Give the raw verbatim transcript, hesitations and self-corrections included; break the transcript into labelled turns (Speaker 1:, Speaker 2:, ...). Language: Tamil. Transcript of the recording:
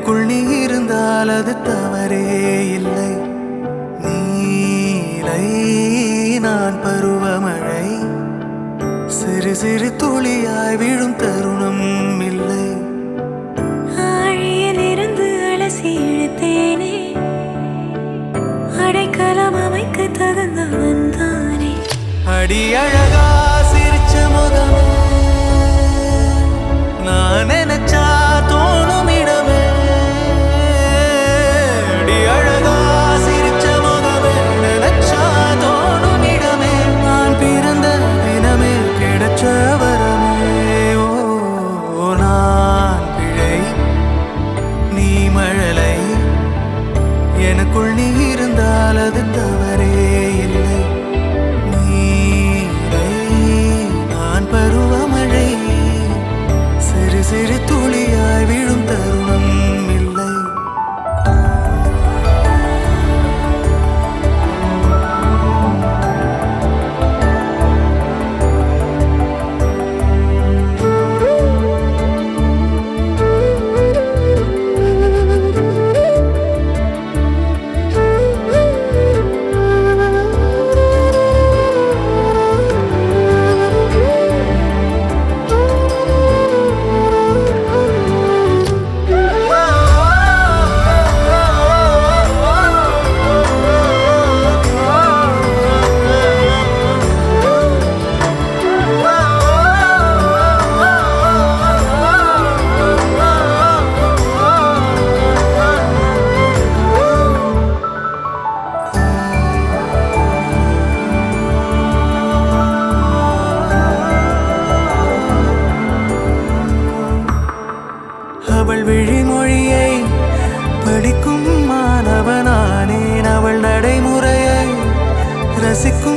Speaker 1: எனக்குள் நீ இருந்தால் அது தவறே இல்லை. நீலை நான் பருவமழை, சிறு சிறு துளியாய் விழும் தருணம் இல்லை.
Speaker 2: ஆழியில் இருந்து அலசி இழுத்தேனே, அடைக்கலம் அமைக்க தகுந்தவன் தானே.
Speaker 1: அடி அழகா சிரிச்ச முகமே, நான் நினைச்சா தோணும் இடமே. அடி அழகா சிரிச்ச முகமே, நினைச்சா தோணும் இடமே. நான் பிறந்த தினமே கிடைச்ச வரமே. ஓ நான் பிழை, நீ மழலை, எனக்குள் நீ இருந்தால் அது தவறே இல்லை. நீரை நான் பருவமழை, சிறு சிறு துளியாய் விழும் தருணம் இல்லை. அவள் விழிமொழியை படிக்கும் மாணவனானேன், அவள் நடைமுறையை ரசிக்கும்